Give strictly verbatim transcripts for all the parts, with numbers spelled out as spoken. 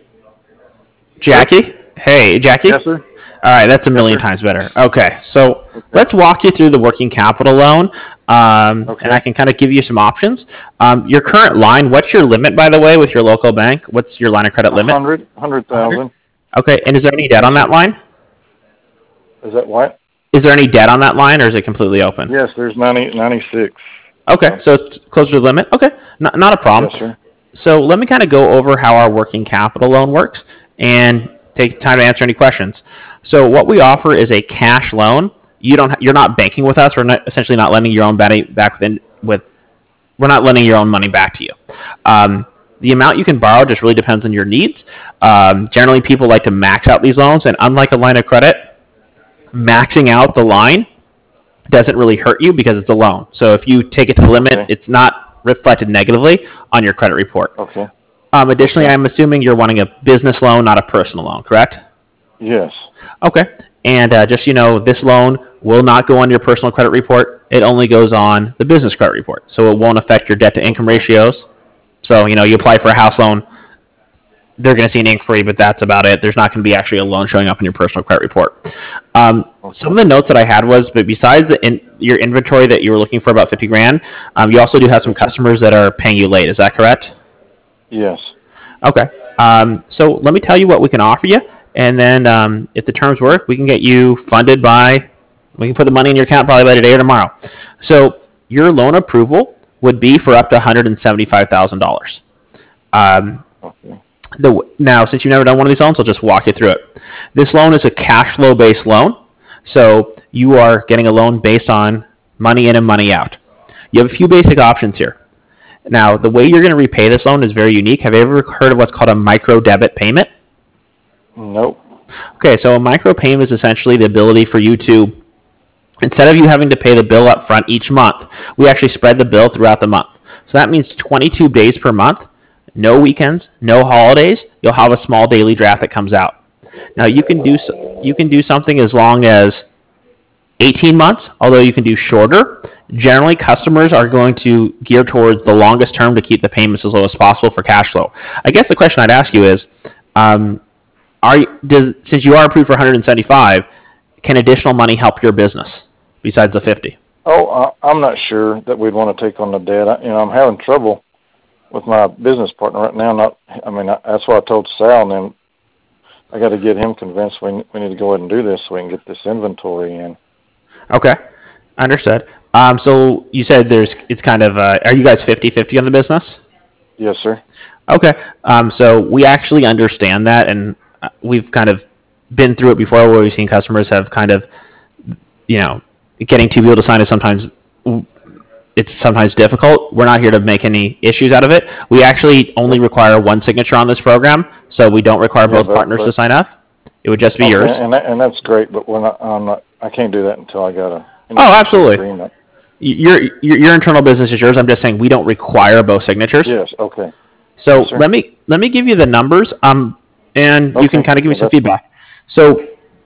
Jackie? Hey, Jackie? Yes, sir. All right, that's a Yes, million sir. times better. Okay, so Okay. let's walk you through the working capital loan, um, and I Okay. can kind of give you some options. Um, your current line, what's your limit, by the way, with your local bank? What's your line of credit A limit? hundred, hundred one hundred. thousand. Okay, and is there any debt Yes, on that sir. line? Is that what? Is there any debt on that line, or is it completely open? Yes, there's ninety, ninety-six. Okay, So, so it's closer to the limit. Okay, not, not a yes, problem. sir. So let me kind of go over how our working capital loan works and take time to answer any questions. So what we offer is a cash loan. You don't, you're not banking with us. We're not, essentially not lending your own money back within, with, we're not lending your own money back to you. Um, the amount you can borrow just really depends on your needs. Um, generally, people like to max out these loans, and unlike a line of credit, maxing out the line doesn't really hurt you because it's a loan. So if you take it to the limit, Okay. it's not reflected negatively on your credit report. Okay. Um, additionally, Okay. I'm assuming you're wanting a business loan, not a personal loan, correct? Yes. Okay. And uh, just so you know, this loan will not go on your personal credit report. It only goes on the business credit report. So it won't affect your debt to income Okay. ratios. So, you know, you apply for a house loan, they're going to see an inquiry, but that's about it. There's not going to be actually a loan showing up in your personal credit report. Um, some Okay. of the notes that I had was, but besides the in, your inventory that you were looking for about fifty grand, um, you also do have some Yes, sir. customers that are paying you late. Is that correct? Yes. Okay. Um, so let me tell you what we can offer you, and then um, if the terms work, we can get you funded by. We can put the money in your account probably by today or tomorrow. So your loan approval would be for up to one hundred seventy-five thousand dollars. Um, Okay. the now, since you've never done one of these loans, I'll just walk you through it. This loan is a cash flow based loan, so you are getting a loan based on money in and money out. You have a few basic options here. Now, the way you're going to repay this loan is very unique. Have you ever heard of what's called a micro debit payment? Nope. Okay, so a micro payment is essentially the ability for you to, instead of you having to pay the bill up front each month, we actually spread the bill throughout the month. So that means twenty-two days per month, no weekends, no holidays. You'll have a small daily draft that comes out. Now you can do so, you can do something as long as eighteen months, although you can do shorter. Generally, customers are going to gear towards the longest term to keep the payments as low as possible for cash flow. I guess the question I'd ask you is, um, are you, does since you are approved for one hundred seventy-five, can additional money help your business besides the fifty? Oh, uh, I'm not sure that we'd want to take on the debt. I, you know, I'm having trouble with my business partner right now. Not, I mean, I, that's what I told Sal, and then I got to get him convinced we we need to go ahead and do this so we can get this inventory in. Okay, understood. Um, so you said there's it's kind of uh, are you guys fifty-fifty on the business? Yes, sir. Okay. Um, so we actually understand that, and uh, we've kind of been through it before, where we've seen customers have kind of, you know, getting two people to sign is sometimes it's sometimes difficult. We're not here to make any issues out of it. We actually only Yep. require one signature on this program, so we don't require Yeah, both but partners to but sign up. It would just be okay, yours. and that, and that's great. But we're not. I'm not. I can't do that until I got a you know Oh, some sort of absolutely. agreement. Your, your your internal business is yours. I'm just saying we don't require both signatures. Yes. Okay. Yes, So sir. let me let me give you the numbers, um, and you can Okay. kind of give me Yeah, some that's fine. feedback. So,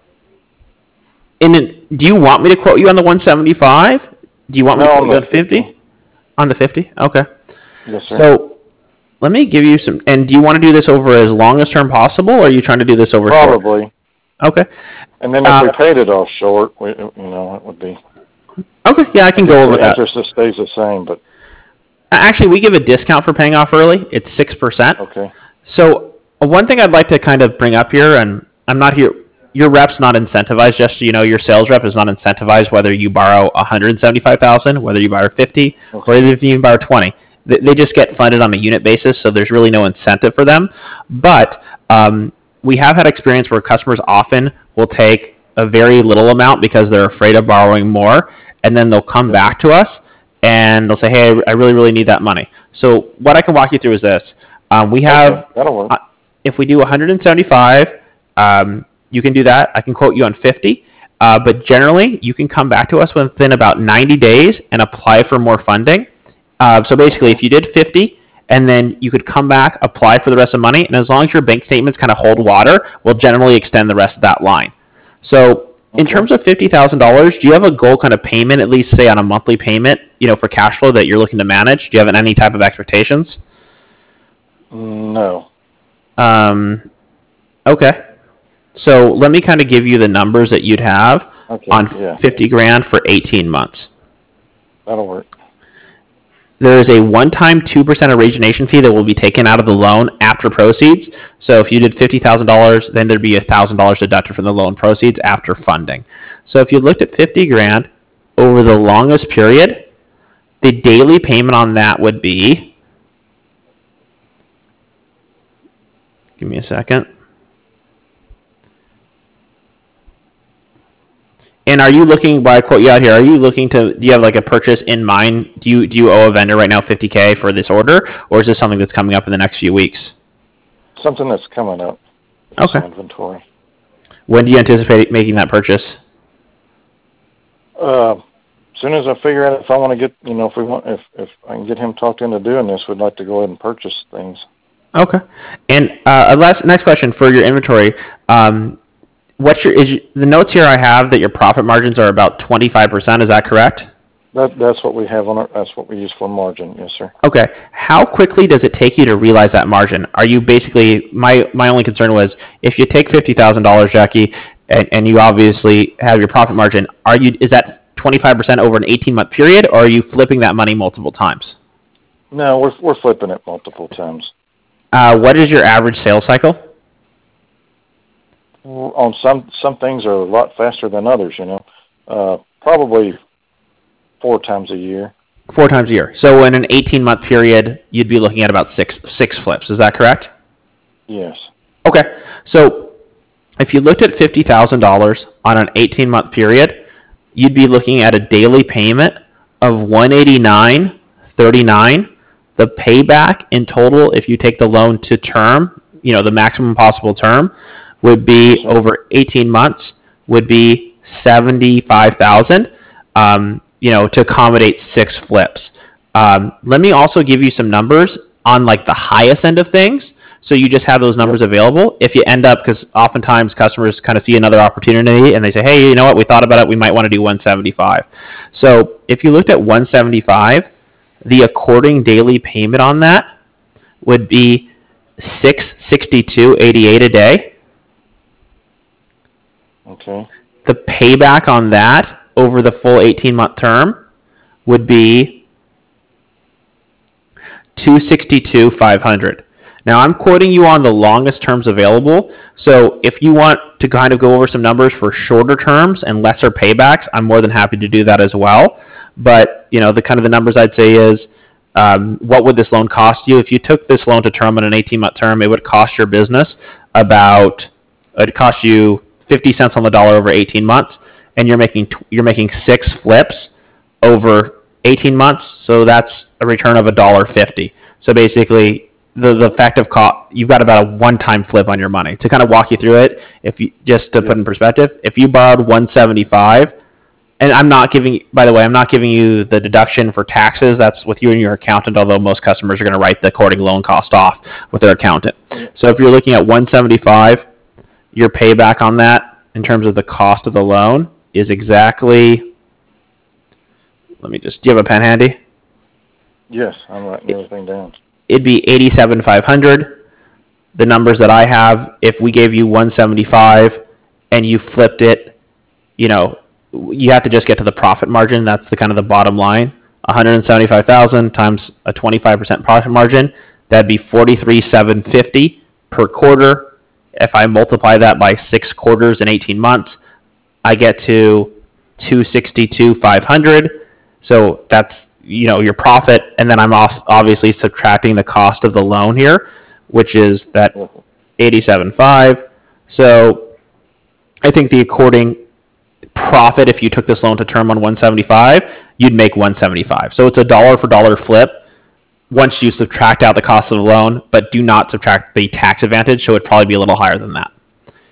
in an, do you want me to quote you on the one seventy-five? Do you want me No, to quote I'm you on not fifty. fifty? On the fifty? Okay. Yes, sir. So let me give you some. And do you want to do this over as long as term possible, or are you trying to do this over short? Probably. Okay. And then if Uh, we paid it off short, we, you know, it would be. okay. Yeah, I I can guess go over the that. interest just stays the same, but Actually, we give a discount for paying off early. It's six percent. okay. So uh, one thing I'd like to kind of bring up here, and I'm not here. Your rep's not incentivized. Just so you know, your sales rep is not incentivized whether you borrow one hundred seventy-five thousand dollars, whether you borrow fifty, or Okay. even if you borrow twenty. They, they just get funded on a unit basis, so there's really no incentive for them. But um, we have had experience where customers often will take a very little amount because they're afraid of borrowing more, and then they'll come Yes, sir. back to us and they'll say, "Hey, I really, really need that money." So what I can walk you through is this: um, we Okay. have, That'll work. uh, if we do one hundred seventy-five, um, you can do that. I can quote you on fifty, uh, but generally, you can come back to us within about ninety days and apply for more funding. Uh, so basically, Okay. if you did fifty, and then you could come back, apply for the rest of the money, and as long as your bank statements kind of hold water, we'll generally extend the rest of that line. So in Okay. terms of fifty thousand dollars, do you have a goal kind of payment, at least say on a monthly payment, you know, for cash flow that you're looking to manage? Do you have any type of expectations? No. Um, okay. So let me kind of give you the numbers that you'd have Okay, on yeah. fifty grand for eighteen months. That'll work. There is a one-time two percent origination fee that will be taken out of the loan after proceeds. So if you did fifty thousand dollars, then there'd be one thousand dollars deducted from the loan proceeds after funding. So if you looked at fifty grand over the longest period, the daily payment on that would be, give me a second. And are you looking, while I quote you out here, are you looking to, do you have like a purchase in mind? Do you do you owe a vendor right now fifty K for this order, or is this something that's coming up in the next few weeks? Something that's coming up. Okay. Some inventory. When do you anticipate making that purchase? Uh, as soon as I figure out if I want to get, you know, if we want, if if I can get him talked into doing this, we'd like to go ahead and purchase things. Okay. And uh, last next question for your inventory. Um, what's your is your, the notes here I have that your profit margins are about twenty-five percent. Is that correct? That that's what we have on our. That's what we use for margin. Yes, sir. Okay. How quickly does it take you to realize that margin? Are you basically, my my only concern was if you take fifty thousand dollars, Jackie, and, and you obviously have your profit margin, are you is that twenty-five percent over an eighteen month period, or are you flipping that money multiple times? No, we're we're flipping it multiple times. Uh, what is your average sales cycle? On some some things are a lot faster than others. You know, uh, probably four times a year. Four times a year. So in an eighteen month period, you'd be looking at about six six flips. Is that correct? Yes. Okay. So if you looked at fifty thousand dollars on an eighteen month period, you'd be looking at a daily payment of one eighty-nine thirty-nine. The payback in total, if you take the loan to term, you know, the maximum possible term, would be over eighteen months, would be seventy-five thousand dollars, um, you know, to accommodate six flips. Um, let me also give you some numbers on like the highest end of things, so you just have those numbers available. If you end up, because oftentimes customers kind of see another opportunity and they say, hey, you know what, we thought about it, we might want to do one seventy-five. So if you looked at one seventy-five, the according daily payment on that would be six sixty-two eighty-eight a day. Okay. The payback on that over the full eighteen month term would be two sixty-two five hundred. Now I'm quoting you on the longest terms available. So if you want to kind of go over some numbers for shorter terms and lesser paybacks, I'm more than happy to do that as well. But you know, the kind of the numbers I'd say is, um, what would this loan cost you if you took this loan to term in an eighteen month term? It would cost your business about, it'd cost you fifty cents on the dollar over eighteen months, and you're making you're making six flips over eighteen months. So that's a return of a dollar fifty. So basically, the the effective cost, you've got about a one time flip on your money. To kind of walk you through it, if you just to put in perspective, if you borrowed one seventy-five. And I'm not giving, by the way, I'm not giving you the deduction for taxes. That's with you and your accountant, although most customers are going to write the according loan cost off with their accountant. So if you're looking at one seventy-five, your payback on that in terms of the cost of the loan is exactly, let me just, do you have a pen handy? Yes, I'm writing everything down. It'd be eighty-seven five hundred. The numbers that I have, if we gave you one seventy-five and you flipped it, you know, you have to just get to the profit margin. That's the kind of the bottom line. one hundred seventy-five thousand times a twenty-five percent profit margin, that'd be forty-three seven fifty per quarter. If I multiply that by six quarters in eighteen months, I get to two sixty-two five hundred. So that's, you know, your profit, and then I'm off obviously subtracting the cost of the loan here, which is that eighty-seven five. So I think the according profit, if you took this loan to term on one seventy-five, you'd make one seventy-five. So it's a dollar for dollar flip once you subtract out the cost of the loan, but do not subtract the tax advantage, so it'd probably be a little higher than that.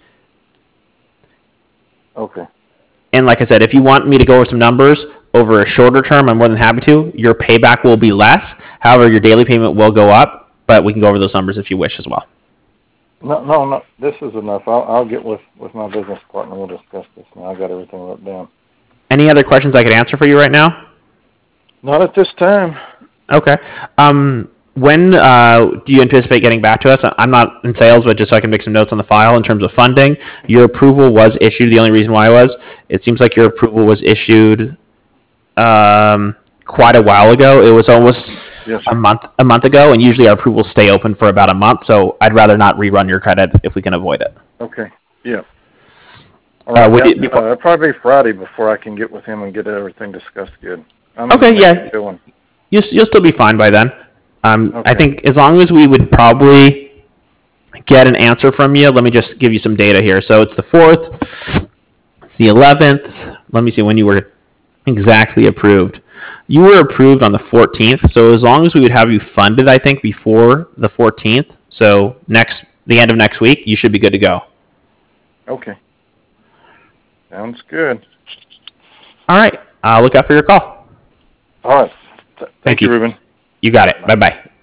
Okay. And like I said, if you want me to go over some numbers over a shorter term, I'm more than happy to. Your payback will be less. However, your daily payment will go up, but we can go over those numbers if you wish as well. No, no, no. This is enough. I'll, I'll get with, with my business partner. We'll discuss this. Now I got everything wrote down. Any other questions I could answer for you right now? Not at this time. Okay. Um, when uh, do you anticipate getting back to us? I'm not in sales, but just so I can make some notes on the file in terms of funding. Your approval was issued. The only reason why was it seems like your approval was issued um, quite a while ago. It was almost Yes, a sir. month a month ago, and usually our approvals stay open for about a month. So I'd rather not rerun your credit if we can avoid it. Okay. Yeah. All Uh, right. would yeah, it be- uh, it'll probably be Friday before I can get with him and get everything discussed good. I'm Okay, gonna yeah. make it going. You'll, you'll still be fine by then. Um, I Okay. think as long as we would probably get an answer from you, let me just give you some data here. So it's the fourth, it's the eleventh. Let me see when you were exactly approved. You were approved on the fourteenth, so as long as we would have you funded, I think, before the fourteenth, so next the end of next week, you should be good to go. Okay. Sounds good. All right. I'll look out for your call. All right. Th- Thank, Thank you, you. Ruben. You got it. Bye-bye.